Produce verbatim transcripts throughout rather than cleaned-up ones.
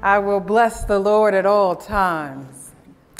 I will bless the Lord at all times,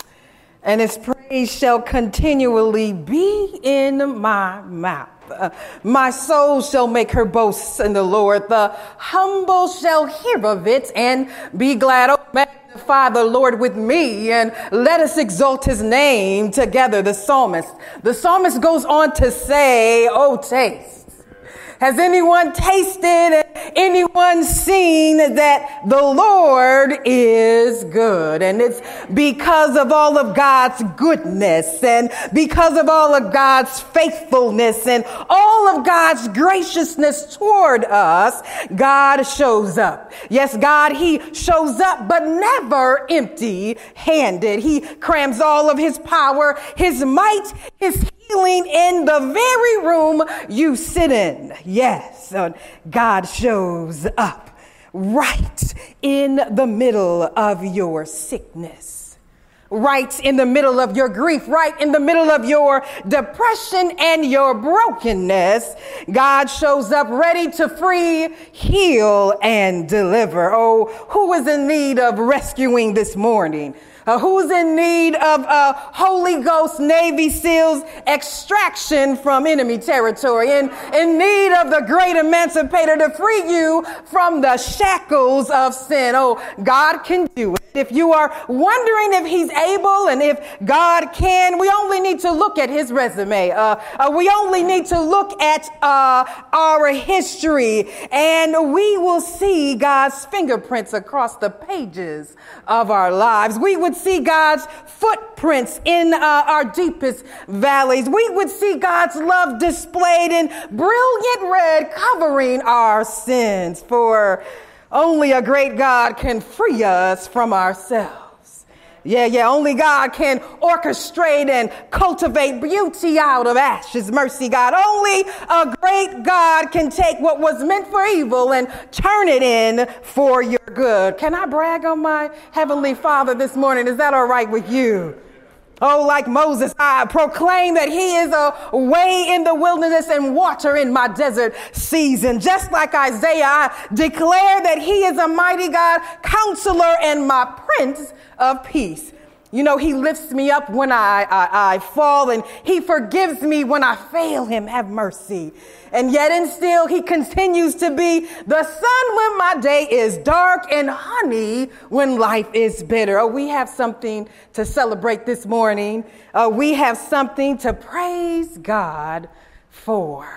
and his praise shall continually be in my mouth. Uh, my soul shall make her boast in the Lord. The humble shall hear of it and be glad. Oh, magnify the Lord with me and let us exalt his name together. The psalmist, the psalmist goes on to say, oh, taste. Has anyone tasted, anyone seen that the Lord is good? And it's because of all of God's goodness and because of all of God's faithfulness and all of God's graciousness toward us, God shows up. Yes, God, he shows up, but never empty handed. He crams all of his power, his might, his healing in the very room you sit in. Yes, God shows up right in the middle of your sickness, right in the middle of your grief, right in the middle of your depression and your brokenness. God shows up ready to free, heal, and deliver. Oh, who is in need of rescuing this morning? Uh, who's in need of uh, Holy Ghost Navy SEALs extraction from enemy territory, and in need of the great emancipator to free you from the shackles of sin? Oh, God can do it. If you are wondering if he's able and if God can, we only need to look at his resume. Uh, uh, we only need to look at uh, our history, and we will see God's fingerprints across the pages of our lives. We would see God's footprints in uh, our deepest valleys. We would see God's love displayed in brilliant red, covering our sins. For only a great God can free us from ourselves. Yeah, yeah, only God can orchestrate and cultivate beauty out of ashes. Mercy, God. Only a great God can take what was meant for evil and turn it in for your good. Can I brag on my Heavenly Father this morning? Is that all right with you? Oh, like Moses, I proclaim that he is a way in the wilderness and water in my desert season. Just like Isaiah, I declare that he is a mighty God, counselor, and my Prince of Peace. You know, he lifts me up when I, I, I fall, and he forgives me when I fail him. Have mercy. And yet and still, he continues to be the sun when my day is dark and honey when life is bitter. Oh, we have something to celebrate this morning. Uh, we have something to praise God for.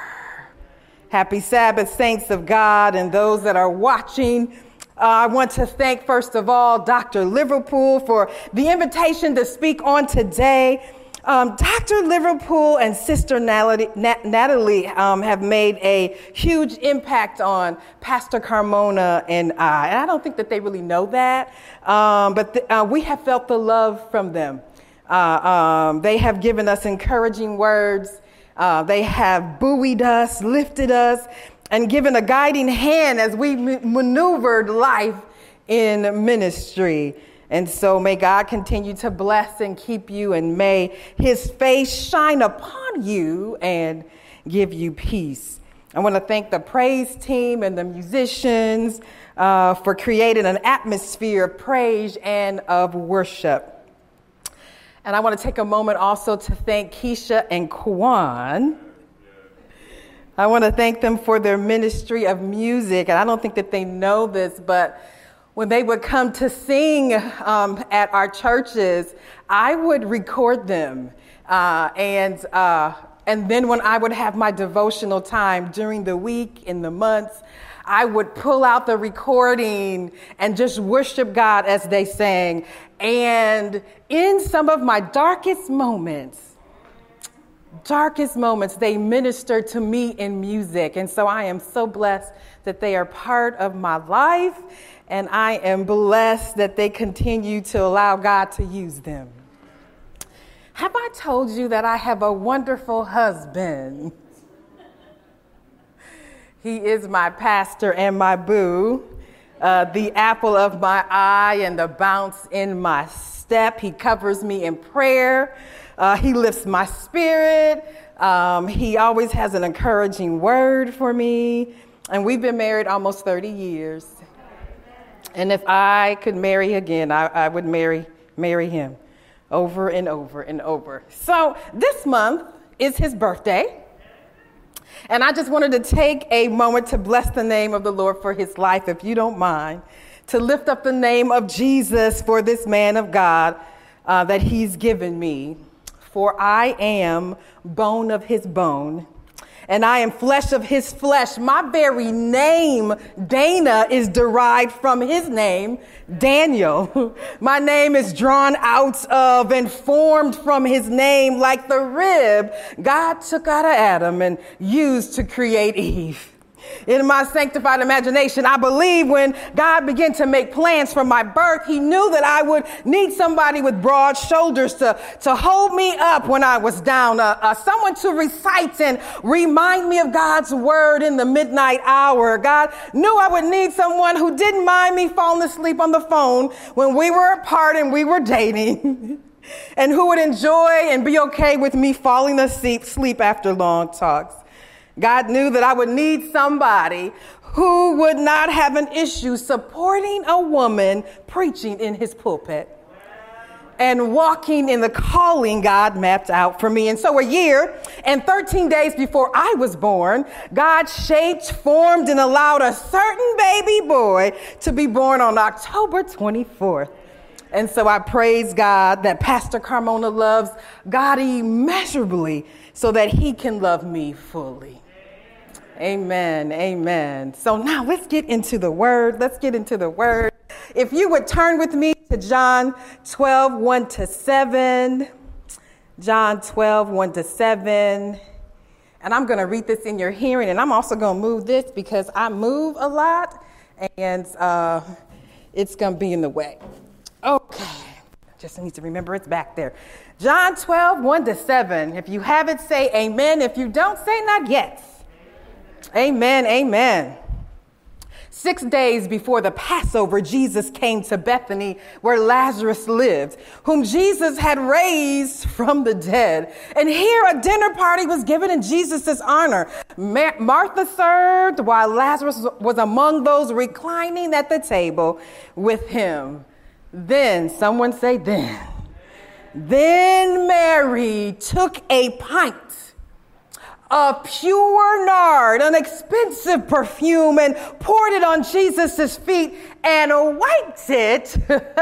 Happy Sabbath, saints of God, and those that are watching. Uh, I want to thank, first of all, Doctor Liverpool for the invitation to speak on today. Um, Doctor Liverpool and Sister Natalie, Natalie um, have made a huge impact on Pastor Carmona and I. And I don't think that they really know that, um, but th- uh, we have felt the love from them. Uh, um, they have given us encouraging words. Uh, they have buoyed us, lifted us, and given a guiding hand as we maneuvered life in ministry. And so may God continue to bless and keep you, and may his face shine upon you and give you peace. I want to thank the praise team and the musicians uh, for creating an atmosphere of praise and of worship. And I want to take a moment also to thank Keisha and Kwan. I want to thank them for their ministry of music. And I don't think that they know this, but when they would come to sing um, at our churches, I would record them. Uh, and uh, and then when I would have my devotional time during the week, in the months, I would pull out the recording and just worship God as they sang. And in some of my darkest moments, darkest moments, they ministered to me in music. And so I am so blessed that they are part of my life. And I am blessed that they continue to allow God to use them. Have I told you that I have a wonderful husband? He is my pastor and my boo, uh, the apple of my eye and the bounce in my step. He covers me in prayer. Uh, he lifts my spirit. Um, he always has an encouraging word for me. And we've been married almost thirty years. And if I could marry again, I, I would marry, marry him over and over and over. So this month is his birthday. And I just wanted to take a moment to bless the name of the Lord for his life, if you don't mind, to lift up the name of Jesus for this man of God uh, that he's given me. For I am bone of his bone, and I am flesh of his flesh. My very name, Dana, is derived from his name, Daniel. My name is drawn out of and formed from his name like the rib God took out of Adam and used to create Eve. In my sanctified imagination, I believe when God began to make plans for my birth, he knew that I would need somebody with broad shoulders to, to hold me up when I was down, uh, uh, someone to recite and remind me of God's word in the midnight hour. God knew I would need someone who didn't mind me falling asleep on the phone when we were apart and we were dating, and who would enjoy and be okay with me falling asleep sleep after long talks. God knew that I would need somebody who would not have an issue supporting a woman preaching in his pulpit and walking in the calling God mapped out for me. And so a year and thirteen days before I was born, God shaped, formed, and allowed a certain baby boy to be born on October twenty-fourth. And so I praise God that Pastor Carmona loves God immeasurably so that he can love me fully. Amen. Amen. So now let's get into the word. Let's get into the word. If you would turn with me to John twelve, one to seven. John twelve, one to seven. And I'm going to read this in your hearing. And I'm also going to move this because I move a lot and uh, it's going to be in the way. Okay. Just need to remember it's back there. John twelve, one to seven. If you have it, say amen. If you don't, say not yet. Amen, amen. Six days before the Passover, Jesus came to Bethany where Lazarus lived, whom Jesus had raised from the dead. And here a dinner party was given in Jesus' honor. Mar- Martha served while Lazarus was among those reclining at the table with him. Then, someone say then. Then Mary took a pint of pure nard, an expensive perfume, and poured it on Jesus' feet and wiped it,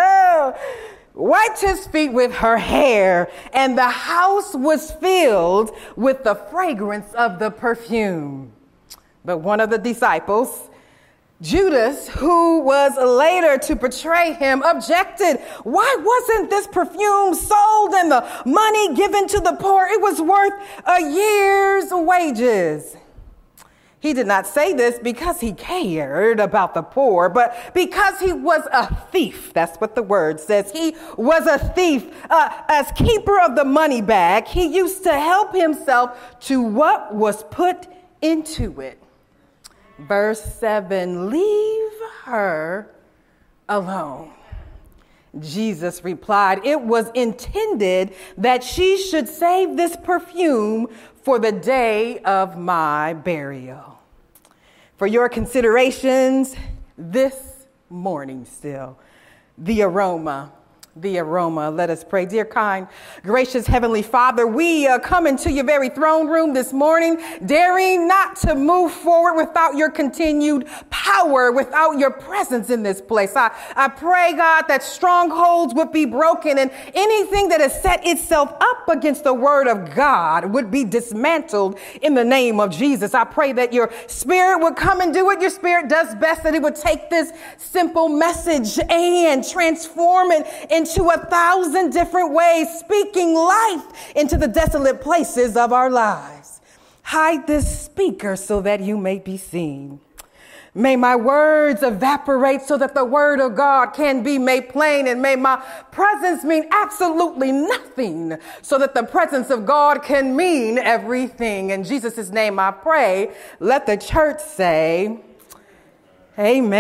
wiped his feet with her hair. And the house was filled with the fragrance of the perfume. But one of the disciples, Judas, who was later to betray him, objected. Why wasn't this perfume sold and the money given to the poor? It was worth a year's wages. He did not say this because he cared about the poor, but because he was a thief. That's what the word says. He was a thief. Uh, as keeper of the money bag, he used to help himself to what was put into it. Verse seven, leave her alone. Jesus replied, it was intended that she should save this perfume for the day of my burial. For your considerations this morning still, the aroma The aroma. Let us pray. Dear kind, gracious Heavenly Father, we uh, come into your very throne room this morning, daring not to move forward without your continued power, without your presence in this place. I, I pray, God, that strongholds would be broken and anything that has set itself up against the word of God would be dismantled in the name of Jesus. I pray that your spirit would come and do what your spirit does best, that it would take this simple message and transform it into a thousand different ways, speaking life into the desolate places of our lives. Hide this speaker so that you may be seen. May my words evaporate so that the word of God can be made plain, and may my presence mean absolutely nothing so that the presence of God can mean everything. In Jesus' name I pray. Let the church say,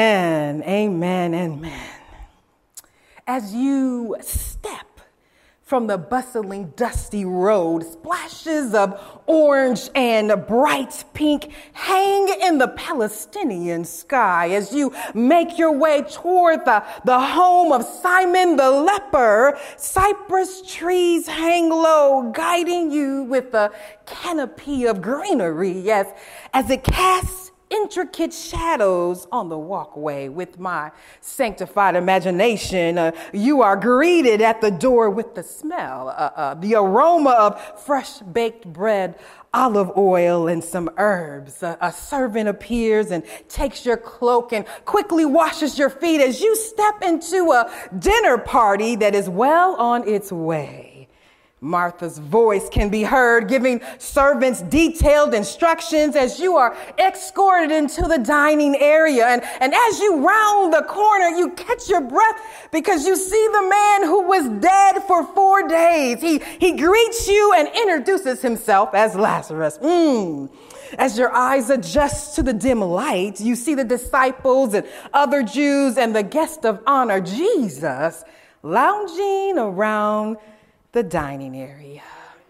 amen, amen, amen. As you step from the bustling, dusty road. Splashes of orange and bright pink hang in the Palestinian sky as you make your way toward the, the home of Simon the leper. Cypress trees hang low, guiding you with a canopy of greenery as, as it casts intricate shadows on the walkway. With my sanctified imagination, uh, you are greeted at the door with the smell, uh, uh, the aroma of fresh baked bread, olive oil, and some herbs. Uh, a servant appears and takes your cloak and quickly washes your feet as you step into a dinner party that is well on its way. Martha's voice can be heard giving servants detailed instructions as you are escorted into the dining area. And, and as you round the corner, you catch your breath because you see the man who was dead for four days. He, he greets you and introduces himself as Lazarus. Mm. As your eyes adjust to the dim light, you see the disciples and other Jews and the guest of honor, Jesus, lounging around the dining area.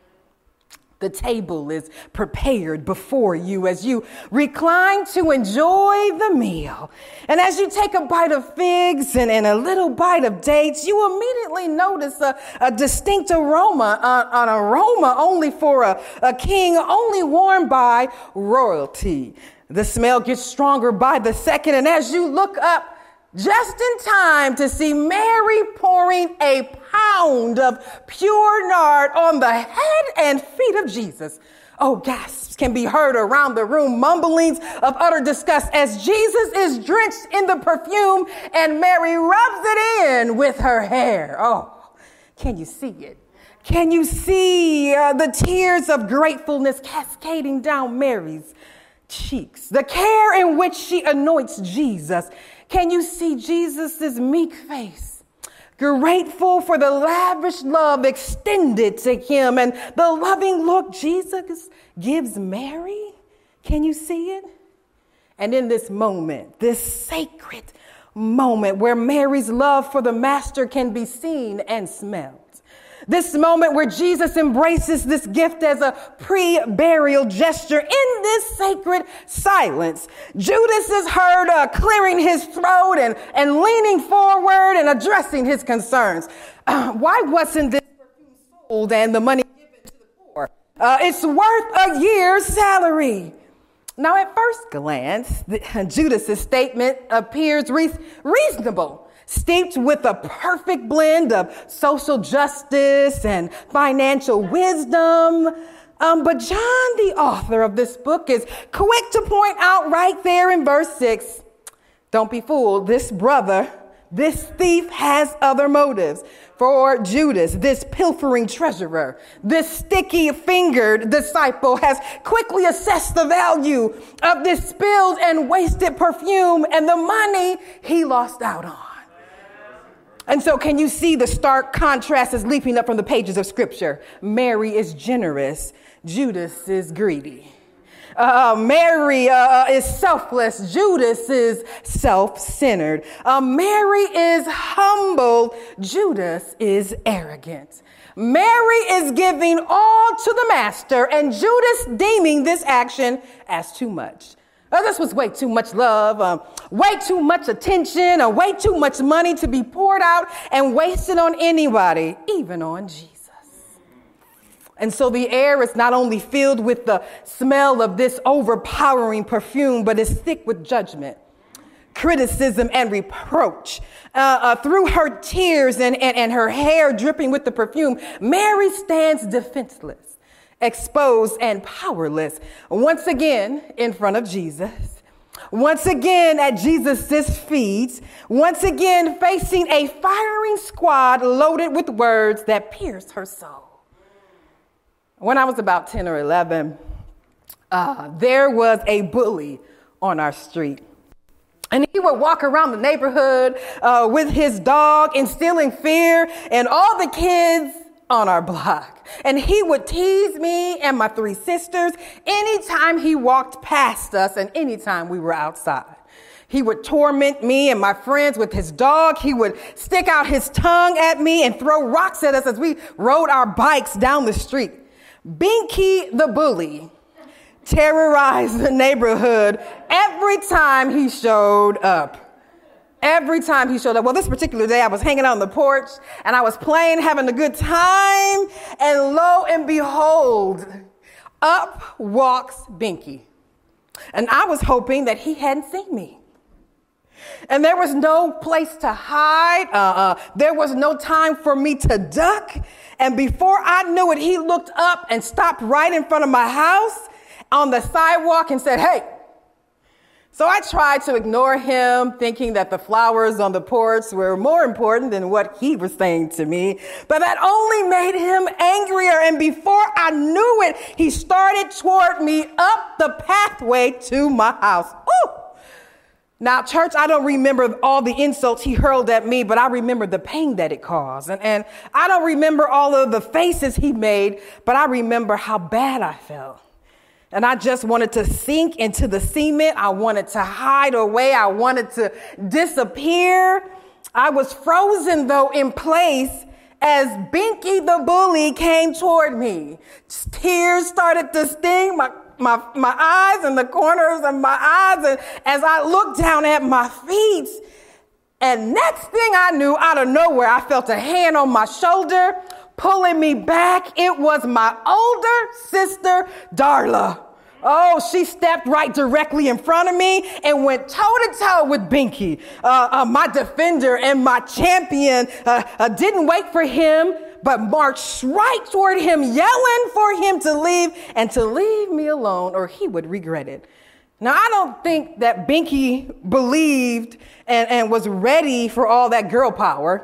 The table is prepared before you as you recline to enjoy the meal. And as you take a bite of figs and, and a little bite of dates, you immediately notice a, a distinct aroma, uh, an aroma only for a, a king, only worn by royalty. The smell gets stronger by the second, and as you look up, just in time to see Mary pouring a pound of pure nard on the head and feet of Jesus. Oh, gasps can be heard around the room, mumblings of utter disgust as Jesus is drenched in the perfume and Mary rubs it in with her hair. Oh, can you see it? Can you see uh, the tears of gratefulness cascading down Mary's cheeks? The care in which she anoints Jesus. Can you see Jesus's meek face, grateful for the lavish love extended to him and the loving look Jesus gives Mary? Can you see it? And in this moment, this sacred moment where Mary's love for the master can be seen and smelled, this moment where Jesus embraces this gift as a pre-burial gesture, in this sacred silence, Judas is heard uh, clearing his throat and, and leaning forward and addressing his concerns. Uh, why wasn't this perfume sold and the money given to the poor? Uh, it's worth a year's salary. Now, at first glance, the, Judas's statement appears re- reasonable. Steeped with a perfect blend of social justice and financial wisdom. Um, but John, the author of this book, is quick to point out right there in verse six, don't be fooled, this brother, this thief has other motives. For Judas, this pilfering treasurer, this sticky-fingered disciple has quickly assessed the value of this spilled and wasted perfume and the money he lost out on. And so can you see the stark contrast is leaping up from the pages of Scripture? Mary is generous. Judas is greedy. Uh, Mary uh, is selfless. Judas is self-centered. Uh, Mary is humble. Judas is arrogant. Mary is giving all to the master, and Judas deeming this action as too much. Oh, this was way too much love, um, way too much attention, or way too much money to be poured out and wasted on anybody, even on Jesus. And so the air is not only filled with the smell of this overpowering perfume, but is thick with judgment, criticism, and reproach. Uh, uh, through her tears and, and, and her hair dripping with the perfume, Mary stands defenseless, exposed and powerless, once again in front of Jesus, once again at Jesus' feet, once again facing a firing squad loaded with words that pierce her soul. When I was about ten or eleven, uh, there was a bully on our street. And he would walk around the neighborhood uh, with his dog, instilling fear in all the kids on our block. And he would tease me and my three sisters anytime he walked past us and anytime we were outside. He would torment me and my friends with his dog. He would stick out his tongue at me and throw rocks at us as we rode our bikes down the street. Binky the bully terrorized the neighborhood every time he showed up. Every time he showed up. Well, this particular day I was hanging out on the porch and I was playing, having a good time. And lo and behold, up walks Binky. And I was hoping that he hadn't seen me. And there was no place to hide. Uh, uh, there was no time for me to duck. And before I knew it, he looked up and stopped right in front of my house on the sidewalk and said, "Hey." So I tried to ignore him, thinking that the flowers on the porch were more important than what he was saying to me. But that only made him angrier. And before I knew it, he started toward me up the pathway to my house. Ooh. Now, church, I don't remember all the insults he hurled at me, but I remember the pain that it caused. And, and I don't remember all of the faces he made, but I remember how bad I felt. And I just wanted to sink into the cement. I wanted to hide away. I wanted to disappear. I was frozen, though, in place as Binky the bully came toward me. Tears started to sting my, my, my eyes and the corners of my eyes. And as I looked down at my feet, and next thing I knew, out of nowhere, I felt a hand on my shoulder pulling me back. It was my older sister, Darla. Oh, she stepped right directly in front of me and went toe to toe with Binky. Uh, uh, my defender and my champion uh, uh, didn't wait for him, but marched right toward him, yelling for him to leave and to leave me alone or he would regret it. Now, I don't think that Binky believed and, and was ready for all that girl power.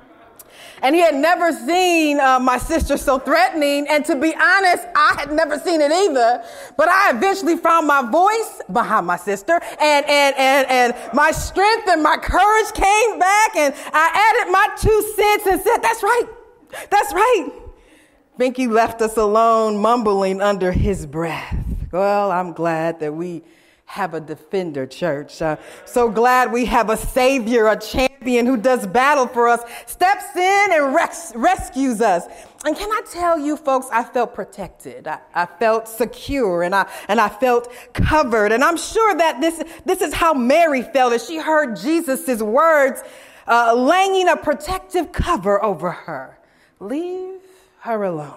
And he had never seen uh, my sister so threatening. And to be honest, I had never seen it either. But I eventually found my voice behind my sister. And, and, and, and my strength and my courage came back. And I added my two cents and said, "That's right. That's right." Binky left us alone, mumbling under his breath. Well, I'm glad that we have a defender, church. Uh, so glad we have a savior, a champion who does battle for us, steps in and res- rescues us. And can I tell you, folks, I felt protected. I, I felt secure and I and I felt covered. And I'm sure that this, this is how Mary felt as she heard Jesus' words, uh, laying a protective cover over her. Leave her alone.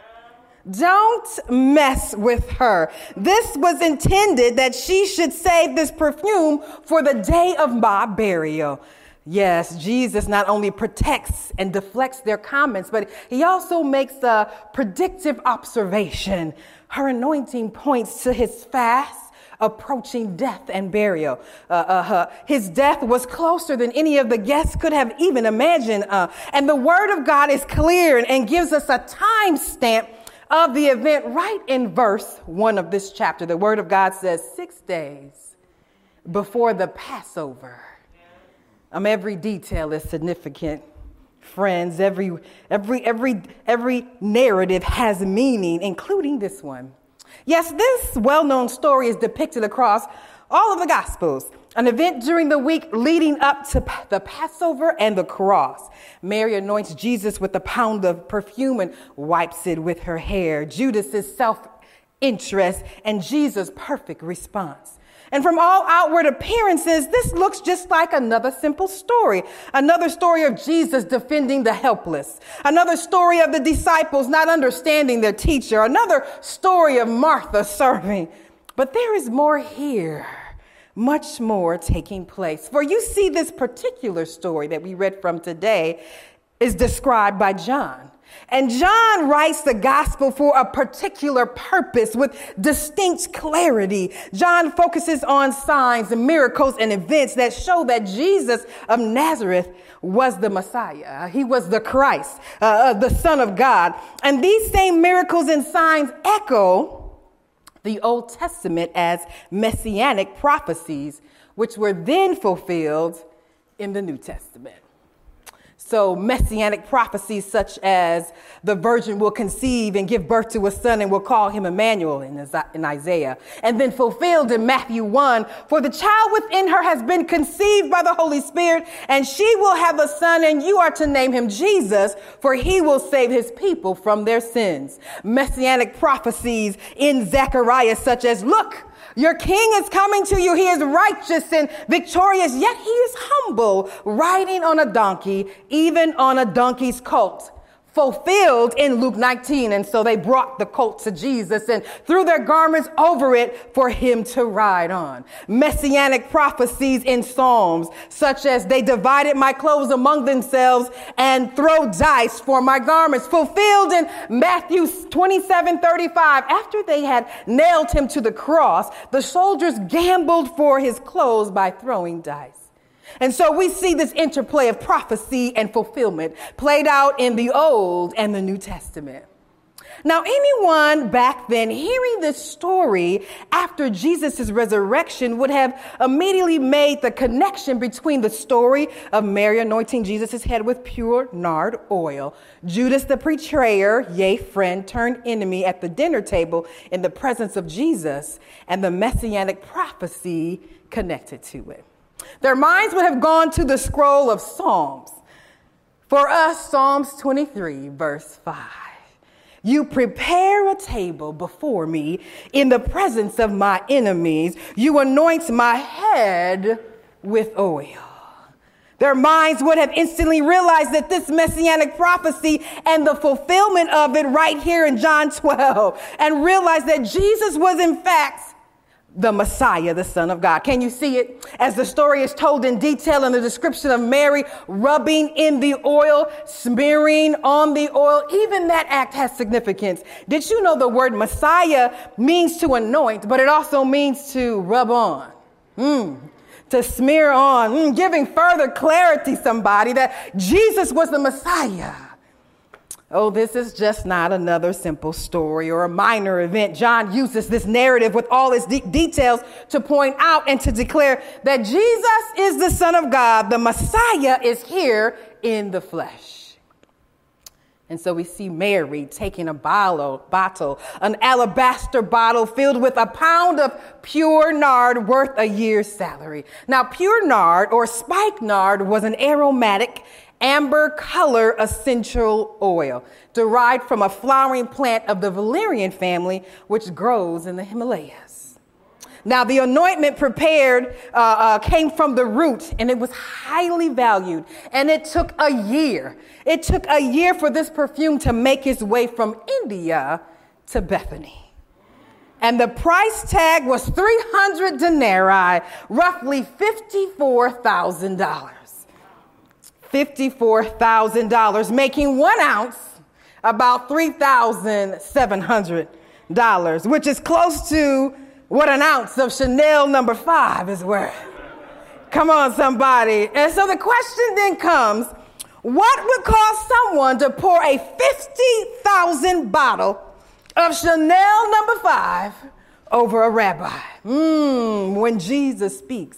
Don't mess with her. This was intended that she should save this perfume for the day of my burial. Yes, Jesus not only protects and deflects their comments, but he also makes a predictive observation. Her anointing points to his fast approaching death and burial. Uh, uh, his death was closer than any of the guests could have even imagined. Uh, and the word of God is clear and, and gives us a time stamp of the event right in verse one of this chapter. The word of God says six days before the Passover. Um, every detail is significant, friends. Every, every, every, every narrative has meaning, including this one. Yes, this well-known story is depicted across all of the Gospels, an event during the week leading up to the Passover and the cross. Mary anoints Jesus with a pound of perfume and wipes it with her hair. Judas's self-interest and Jesus' perfect response. And from all outward appearances, this looks just like another simple story. Another story of Jesus defending the helpless. Another story of the disciples not understanding their teacher. Another story of Martha serving. But there is more here. Much more taking place. For you see, this particular story that we read from today is described by John. And John writes the gospel for a particular purpose with distinct clarity. John focuses on signs and miracles and events that show that Jesus of Nazareth was the Messiah. He was the Christ, uh, the Son of God. And these same miracles and signs echo the Old Testament as messianic prophecies, which were then fulfilled in the New Testament. So messianic prophecies such as the virgin will conceive and give birth to a son and will call him Emmanuel in Isaiah. And then fulfilled in Matthew one, for the child within her has been conceived by the Holy Spirit, and she will have a son, and you are to name him Jesus, for he will save his people from their sins. Messianic prophecies in Zechariah such as, look, your king is coming to you. He is righteous and victorious, yet he is humble, riding on a donkey, even on a donkey's colt. Fulfilled in Luke nineteen. And so they brought the colt to Jesus and threw their garments over it for him to ride on. Messianic prophecies in Psalms, such as they divided my clothes among themselves and throw dice for my garments. Fulfilled in Matthew twenty-seven thirty-five. After they had nailed him to the cross, the soldiers gambled for his clothes by throwing dice. And so we see this interplay of prophecy and fulfillment played out in the Old and the New Testament. Now, anyone back then hearing this story after Jesus' resurrection would have immediately made the connection between the story of Mary anointing Jesus' head with pure nard oil, Judas the betrayer, yea, friend turned enemy at the dinner table in the presence of Jesus, and the messianic prophecy connected to it. Their minds would have gone to the scroll of Psalms. For us, Psalms twenty-three, verse five. You prepare a table before me in the presence of my enemies. You anoint my head with oil. Their minds would have instantly realized that this messianic prophecy and the fulfillment of it right here in John twelve, and realized that Jesus was in fact the Messiah, the Son of God. Can you see it? As the story is told in detail in the description of Mary rubbing in the oil, smearing on the oil, even that act has significance. Did you know the word Messiah means to anoint, but it also means to rub on, mm, to smear on, mm, giving further clarity, somebody, that Jesus was the Messiah. Oh, this is just not another simple story or a minor event. John uses this narrative with all its de- details to point out and to declare that Jesus is the Son of God. The Messiah is here in the flesh. And so we see Mary taking a bottle, bottle, an alabaster bottle filled with a pound of pure nard worth a year's salary. Now, pure nard or spikenard was an aromatic amber color essential oil derived from a flowering plant of the valerian family, which grows in the Himalayas. Now, the anointment prepared uh, uh, came from the root, and it was highly valued. And it took a year. It took a year for this perfume to make its way from India to Bethany. And the price tag was three hundred denarii, roughly fifty-four thousand dollars. fifty-four thousand dollars, making one ounce about three thousand seven hundred dollars, which is close to what an ounce of Chanel number five is worth. Come on, somebody. And so the question then comes, what would cause someone to pour a fifty thousand bottle of Chanel number five over a rabbi? Mm, when Jesus speaks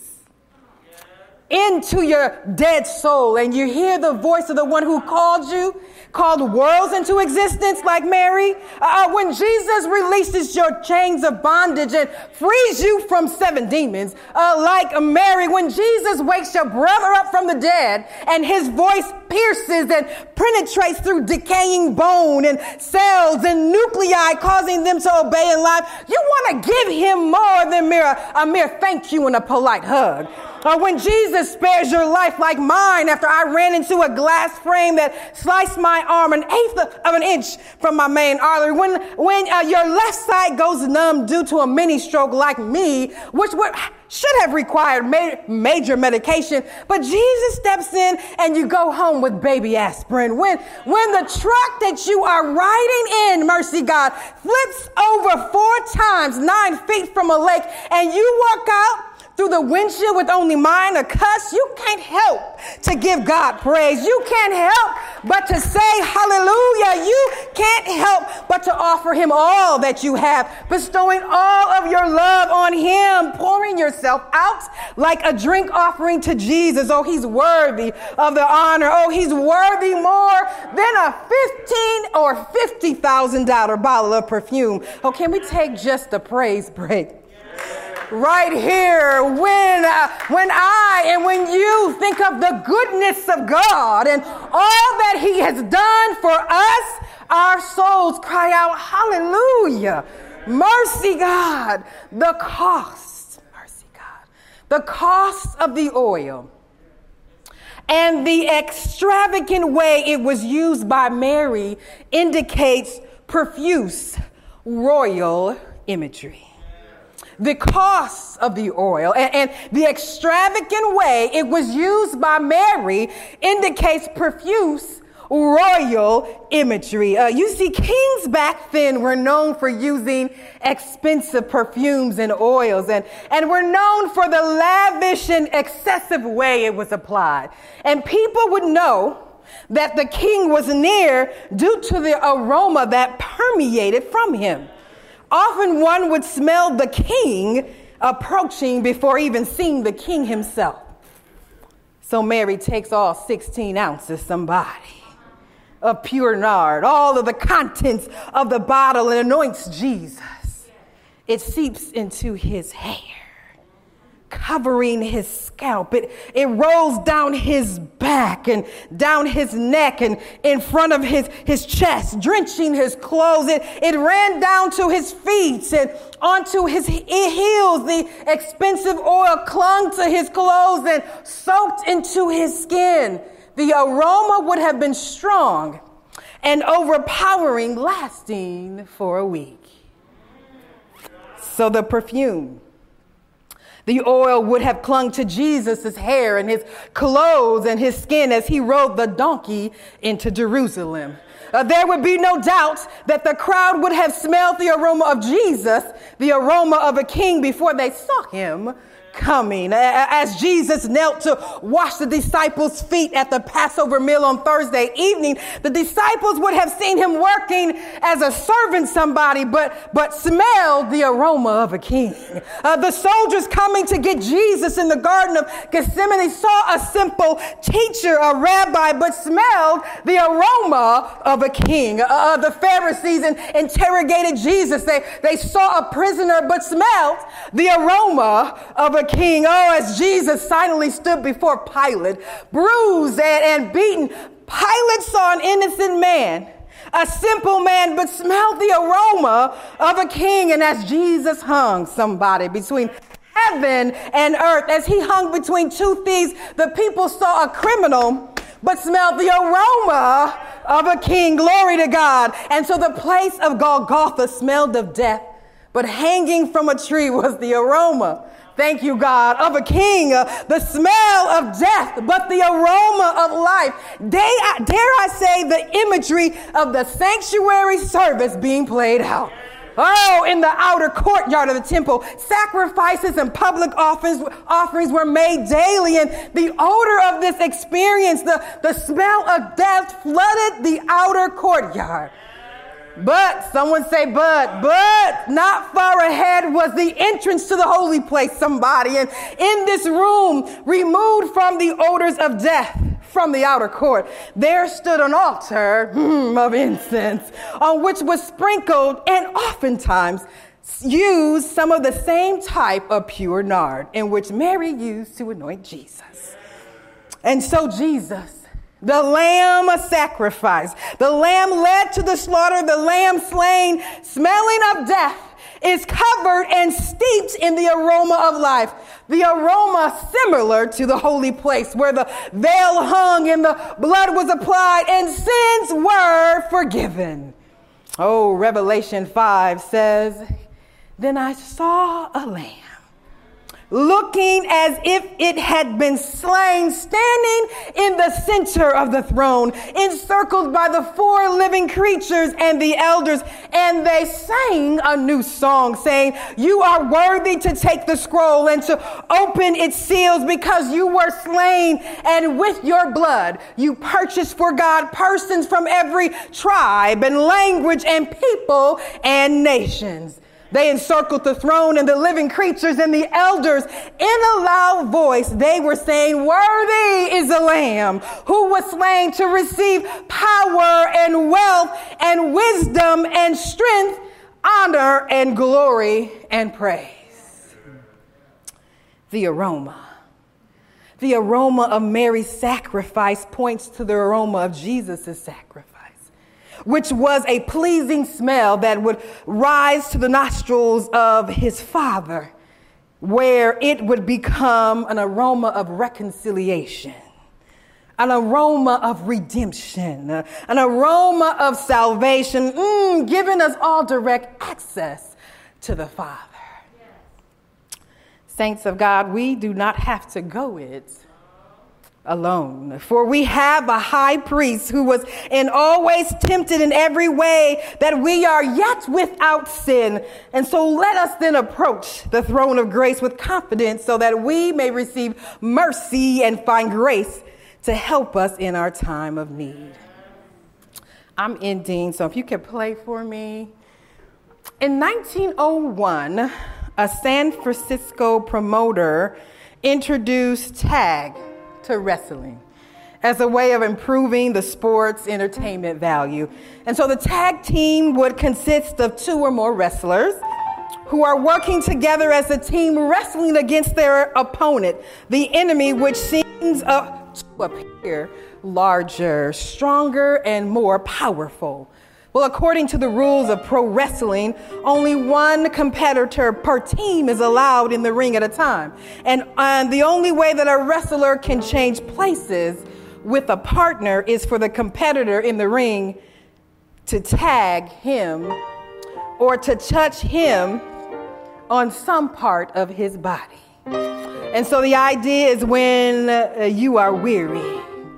into your dead soul and you hear the voice of the one who called you, called worlds into existence like Mary, uh, when Jesus releases your chains of bondage and frees you from seven demons, uh, like Mary, when Jesus wakes your brother up from the dead and his voice pierces and penetrates through decaying bone and cells and nuclei, causing them to obey in life, you want to give him more than mere, a mere thank you and a polite hug. Or when Jesus spares your life like mine after I ran into a glass frame that sliced my arm an eighth of an inch from my main artery. When when uh, your left side goes numb due to a mini stroke like me, which would, should have required ma- major medication, but Jesus steps in and you go home with baby aspirin. When, when the truck that you are riding in, mercy God, flips over four times, nine feet from a lake, and you walk out through the windshield with only minor cuss, you can't help to give God praise. You can't help but to say hallelujah. You can't help but to offer him all that you have, bestowing all of your love on him, pouring yourself out like a drink offering to Jesus. Oh, he's worthy of the honor. Oh, he's worthy more than a fifteen or fifty thousand dollar bottle of perfume. Oh, can we take just a praise break? Right here, when uh, when I and when you think of the goodness of God and all that he has done for us, our souls cry out, hallelujah. Mercy, God. The cost, mercy, God. The cost of the oil and the extravagant way it was used by Mary indicates profuse royal imagery. The cost of the oil and, and the extravagant way it was used by Mary indicates profuse royal imagery. Uh, you see, kings back then were known for using expensive perfumes and oils, and, and were known for the lavish and excessive way it was applied. And people would know that the king was near due to the aroma that permeated from him. Often one would smell the king approaching before even seeing the king himself. So Mary takes all sixteen ounces, somebody, of pure nard, all of the contents of the bottle, and anoints Jesus. It seeps into his hair, covering his scalp. It, it rolls down his back and down his neck and in front of his, his chest, drenching his clothes. It, it ran down to his feet and onto his heels. The expensive oil clung to his clothes and soaked into his skin. The aroma would have been strong and overpowering, lasting for a week. So the perfume, the oil would have clung to Jesus' hair and his clothes and his skin as he rode the donkey into Jerusalem. Uh, there would be no doubt that the crowd would have smelled the aroma of Jesus, the aroma of a king, before they saw him coming. As Jesus knelt to wash the disciples' feet at the Passover meal on Thursday evening, the disciples would have seen him working as a servant somebody, but, but smelled the aroma of a king. Uh, the soldiers coming to get Jesus in the Garden of Gethsemane saw a simple teacher, a rabbi, but smelled the aroma of a king. Uh, the Pharisees in, interrogated Jesus. They, they saw a prisoner, but smelled the aroma of a king. Oh, as Jesus silently stood before Pilate, bruised and, and beaten, Pilate saw an innocent man, a simple man, but smelled the aroma of a king. And as Jesus hung, somebody, between heaven and earth, as he hung between two thieves, the people saw a criminal, but smelled the aroma of a king. Glory to God. And so the place of Golgotha smelled of death, but hanging from a tree was the aroma, thank you, God, of a king, uh, the smell of death, but the aroma of life. Dare I, dare I say the imagery of the sanctuary service being played out. Oh, in the outer courtyard of the temple, sacrifices and public offerings, offerings were made daily, and the odor of this experience, the, the smell of death, flooded the outer courtyard. But, someone say but, but not far ahead was the entrance to the holy place, somebody. And in this room, removed from the odors of death from the outer court, there stood an altar mm, of incense on which was sprinkled and oftentimes used some of the same type of pure nard in which Mary used to anoint Jesus. And so Jesus, the lamb sacrifice, the lamb led to the slaughter, the lamb slain, smelling of death, is covered and steeped in the aroma of life. The aroma similar to the holy place where the veil hung and the blood was applied and sins were forgiven. Oh, Revelation five says, then I saw a lamb looking as if it had been slain, standing in the center of the throne, encircled by the four living creatures and the elders. And they sang a new song, saying, "You are worthy to take the scroll and to open its seals, because you were slain, and with your blood you purchased for God persons from every tribe and language and people and nations." They encircled the throne and the living creatures and the elders. In a loud voice, they were saying, "Worthy is the Lamb who was slain to receive power and wealth and wisdom and strength, honor and glory and praise." The aroma. The aroma of Mary's sacrifice points to the aroma of Jesus' sacrifice, which was a pleasing smell that would rise to the nostrils of his Father, where it would become an aroma of reconciliation, an aroma of redemption, an aroma of salvation, mm, giving us all direct access to the Father. Saints of God, we do not have to go it alone, for we have a high priest who was in always tempted in every way that we are, yet without sin. And so let us then approach the throne of grace with confidence, so that we may receive mercy and find grace to help us in our time of need. I'm ending, so if you could play for me. In nineteen oh one, a San Francisco promoter introduced tag to wrestling as a way of improving the sport's entertainment value. And so the tag team would consist of two or more wrestlers who are working together as a team, wrestling against their opponent, the enemy, which seems uh, to appear larger, stronger, and more powerful. Well, according to the rules of pro wrestling, only one competitor per team is allowed in the ring at a time. And, and the only way that a wrestler can change places with a partner is for the competitor in the ring to tag him or to touch him on some part of his body. And so the idea is when uh, you are weary,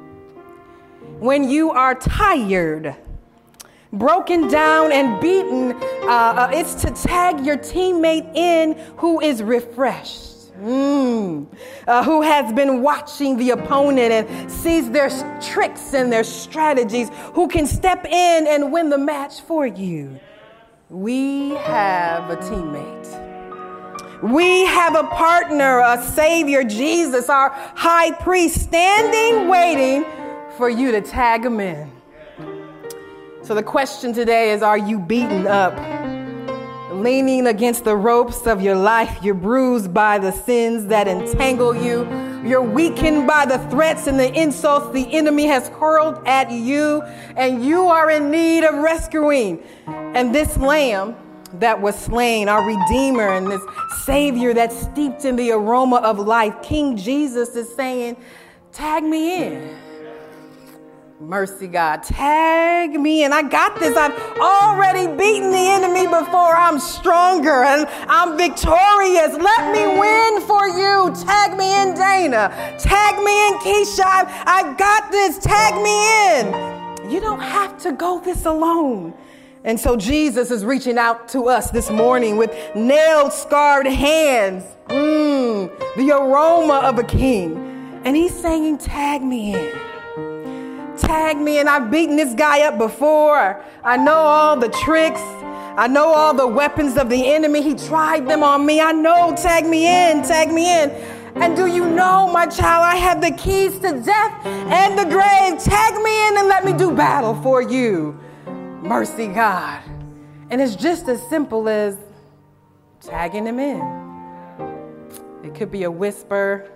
when you are tired, broken down and beaten, uh, uh, it's to tag your teammate in who is refreshed, mm, uh, who has been watching the opponent and sees their tricks and their strategies, who can step in and win the match for you. We have a teammate. We have a partner, a Savior, Jesus, our high priest, standing, waiting for you to tag him in. So the question today is, are you beaten up, leaning against the ropes of your life? You're bruised by the sins that entangle you. You're weakened by the threats and the insults the enemy has hurled at you, and you are in need of rescuing. And this Lamb that was slain, our Redeemer, and this Savior that's steeped in the aroma of life, King Jesus, is saying, tag me in. Mercy, God, tag me in. I got this. I've already beaten the enemy before. I'm stronger and I'm victorious. Let me win for you. Tag me in, Dana. Tag me in, Keisha. I've, I've got this. Tag me in. You don't have to go this alone. And so Jesus is reaching out to us this morning with nailed, scarred hands. Mm, the aroma of a king. And he's saying, tag me in. Tag me in. I've beaten this guy up before. I know all the tricks. I know all the weapons of the enemy. He tried them on me. I know. Tag me in. Tag me in. And do you know, my child, I have the keys to death and the grave. Tag me in and let me do battle for you. Mercy, God. And it's just as simple as tagging him in. It could be a whisper.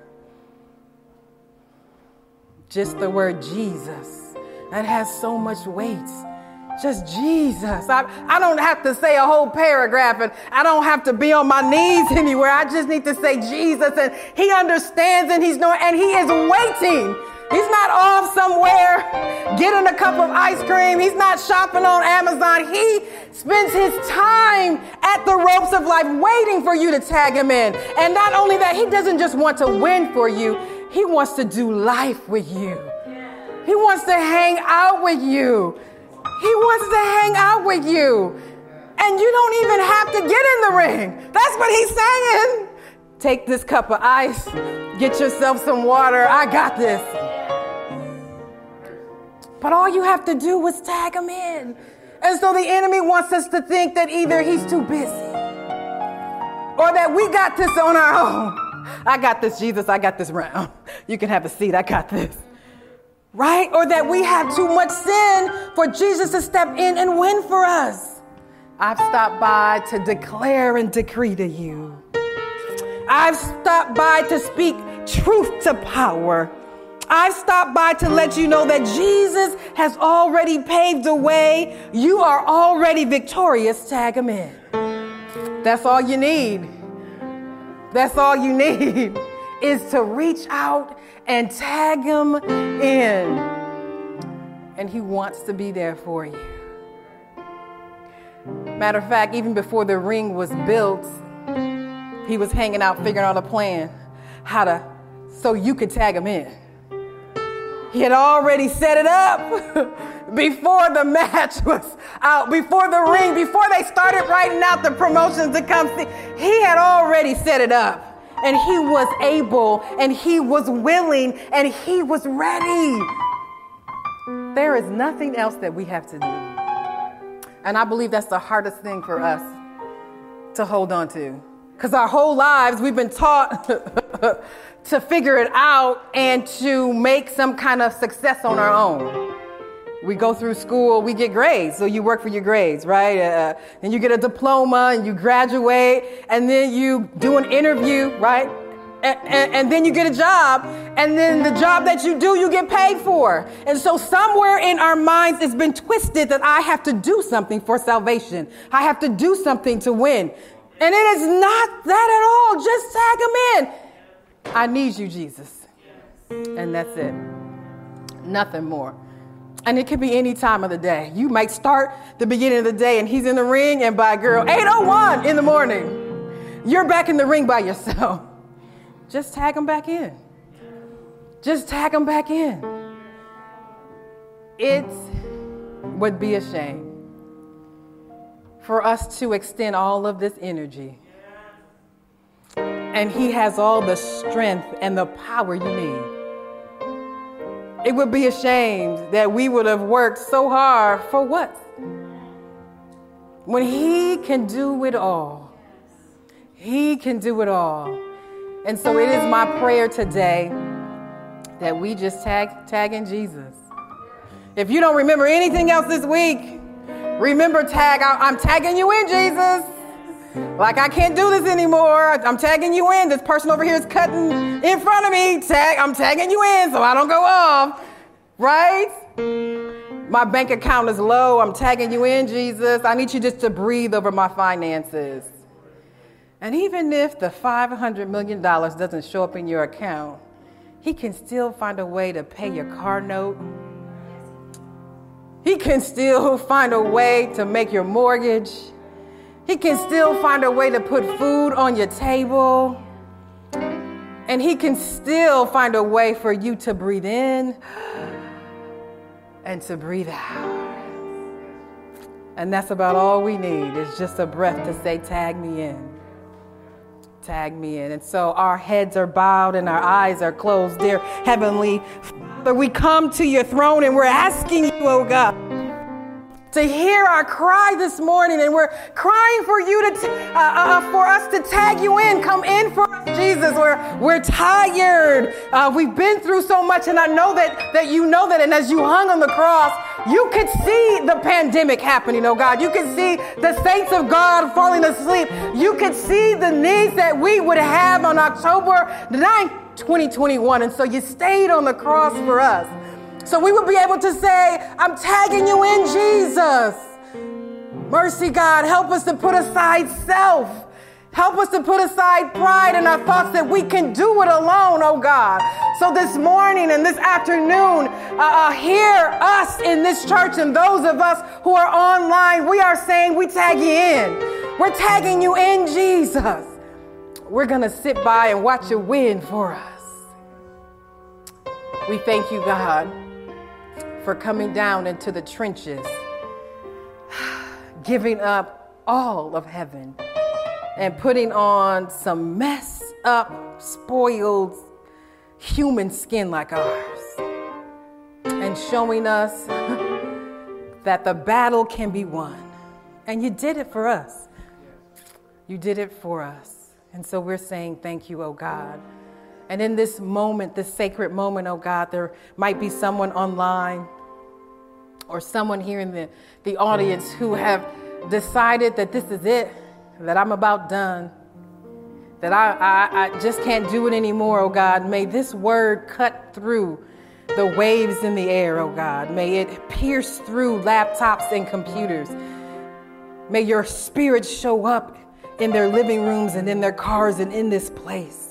Just the word Jesus. That has so much weight. Just Jesus. I, I don't have to say a whole paragraph, and I don't have to be on my knees anywhere. I just need to say Jesus, and he understands, and he's knowing, and he is waiting. He's not off somewhere getting a cup of ice cream. He's not shopping on Amazon. He spends his time at the ropes of life, waiting for you to tag him in. And not only that, he doesn't just want to win for you. He wants to do life with you. He wants to hang out with you. He wants to hang out with you. And you don't even have to get in the ring. That's what he's saying. Take this cup of ice. Get yourself some water. I got this. But all you have to do is tag him in. And so the enemy wants us to think that either he's too busy or that we got this on our own. I got this, Jesus. I got this round. You can have a seat. I got this. Right? Or that we have too much sin for Jesus to step in and win for us. I've stopped by to declare and decree to you. I've stopped by to speak truth to power. I've stopped by to let you know that Jesus has already paved the way. You are already victorious. Tag him in. That's all you need. That's all you need is to reach out and tag him in. And he wants to be there for you. Matter of fact, even before the ring was built, he was hanging out, figuring out a plan how to, so you could tag him in. He had already set it up before the match was out, before the ring, before they started writing out the promotions to come see. He had already set it up. And he was able, and he was willing, and he was ready. There is nothing else that we have to do. And I believe that's the hardest thing for us to hold on to. Because our whole lives, we've been taught to figure it out and to make some kind of success on our own. We go through school, we get grades, so you work for your grades, right? Uh, and you get a diploma and you graduate, and then you do an interview, right? And, and, and then you get a job, and then the job that you do, you get paid for. And so somewhere in our minds, it's been twisted that I have to do something for salvation. I have to do something to win. And it is not that at all. Just tag him in. I need you, Jesus. And that's it. Nothing more. And it could be any time of the day. You might start the beginning of the day and he's in the ring, and by girl, eight oh one in the morning, you're back in the ring by yourself. Just tag him back in. Just tag him back in. It would be a shame for us to extend all of this energy, and he has all the strength and the power you need. It would be a shame that we would have worked so hard for what? When he can do it all. He can do it all. And so it is my prayer today that we just tag, tag in Jesus. If you don't remember anything else this week, remember tag, I'm tagging you in, Jesus. Like, I can't do this anymore. I'm tagging you in. This person over here is cutting in front of me. Tag, I'm tagging you in so I don't go off. Right? My bank account is low. I'm tagging you in, Jesus. I need you just to breathe over my finances. And even if the five hundred million dollars doesn't show up in your account, he can still find a way to pay your car note. He can still find a way to make your mortgage. He can still find a way to put food on your table. And he can still find a way for you to breathe in and to breathe out. And that's about all we need, is just a breath to say, tag me in. Tag me in. And so our heads are bowed and our eyes are closed. Dear Heavenly Father, we come to your throne and we're asking you, oh God, to hear our cry this morning, and we're crying for you to, t- uh, uh, for us to tag you in. Come in for us, Jesus. We're we're tired. Uh, we've been through so much, and I know that that you know that. And as you hung on the cross, you could see the pandemic happening. Oh God, you could see the saints of God falling asleep. You could see the needs that we would have on October ninth, twenty twenty-one, and so you stayed on the cross for us. So we would be able to say, I'm tagging you in, Jesus. Mercy, God, help us to put aside self. Help us to put aside pride and our thoughts that we can do it alone, oh God. So this morning and this afternoon, uh, uh, hear us in this church and those of us who are online. We are saying we tag you in. We're tagging you in, Jesus. We're going to sit by and watch you win for us. We thank you, God, for coming down into the trenches, giving up all of heaven and putting on some messed up, spoiled human skin like ours, and showing us that the battle can be won. And you did it for us. You did it for us. And so we're saying thank you, oh God. And in this moment, this sacred moment, oh God, there might be someone online or someone here in the, the audience who have decided that this is it, that I'm about done, that I, I, I just can't do it anymore, oh God. May this word cut through the waves in the air, oh God. May it pierce through laptops and computers. May your spirit show up in their living rooms and in their cars and in this place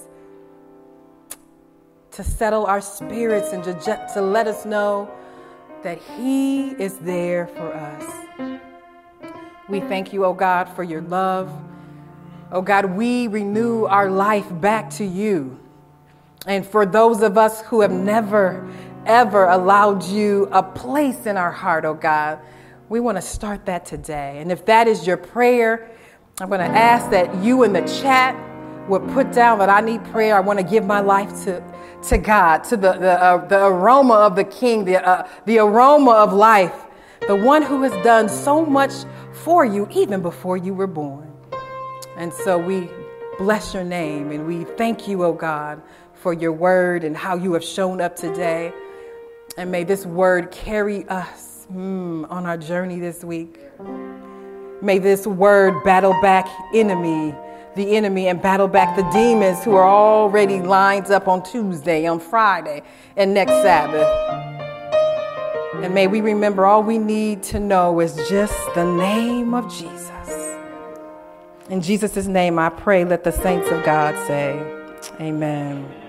to settle our spirits and to, just, to let us know that He is there for us. We thank you, oh God, for your love. Oh God, we renew our life back to you. And for those of us who have never, ever allowed you a place in our heart, oh God, we want to start that today. And if that is your prayer, I'm going to ask that you in the chat would put down that I need prayer. I want to give my life to, to God, to the, the, uh, the aroma of the King, the, uh, the aroma of life, the one who has done so much for you even before you were born. And so we bless your name and we thank you, oh God, for your word and how you have shown up today. And may this word carry us mm, on our journey this week. May this word battle back enemy, the enemy, and battle back the demons who are already lined up on Tuesday, on Friday, and next Sabbath. And may we remember all we need to know is just the name of Jesus. In Jesus' name I pray, let the saints of God say, amen.